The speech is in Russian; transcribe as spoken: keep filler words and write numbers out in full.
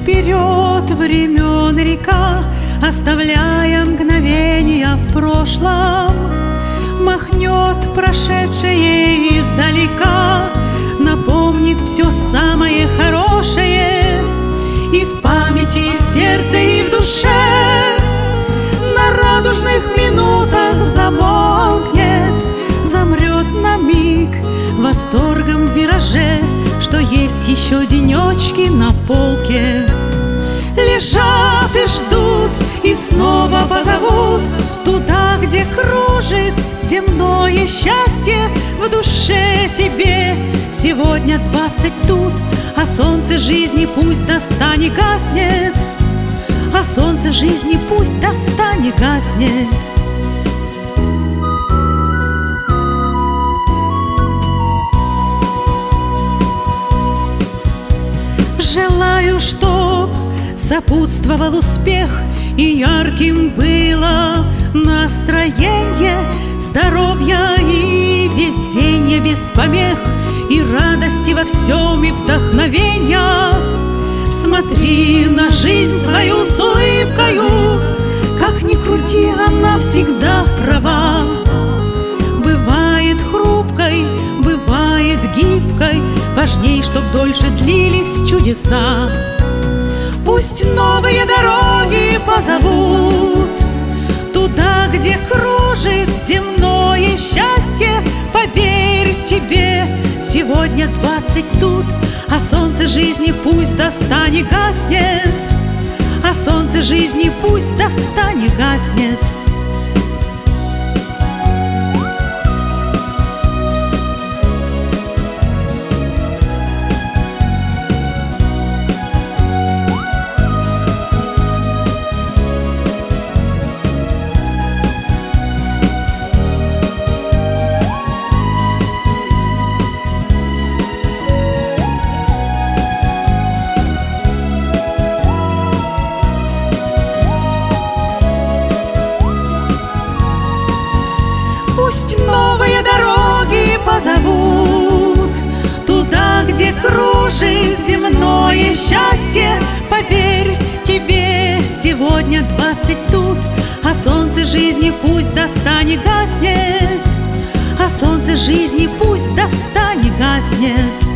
Вперед времен река, оставляя мгновения в прошлом, махнет прошедшее издалека, напомнит все самое хорошее. И в памяти, и в сердце, и в душе на радужных минутах замолкнет, замрет на миг восторгом в вираже, что есть еще денечки на полке. Лежат и ждут, и снова позовут туда, где кружит земное счастье. В душе тебе сегодня двадцать тут, а солнце жизни пусть до ста не гаснет, а солнце жизни пусть до ста не гаснет. Желаю, чтоб сопутствовал успех, и ярким было настроение, здоровья и везения без помех, и радости во всем, и вдохновения. Смотри на жизнь свою с улыбкою, как ни крути, она всегда права. Бывает хрупкой, бывает гибкой, важней, чтоб дольше длились чудеса. Пусть новые дороги позовут туда, где кружит земное счастье. Поверь, тебе сегодня двадцать тут, а солнце жизни пусть до ста не гаснет, а солнце жизни пусть до ста не гаснет. Пусть новые дороги позовут туда, где кружит земное счастье. Поверь, тебе сегодня двадцать тут, а солнце жизни пусть до ста не гаснет, а солнце жизни пусть до ста не гаснет.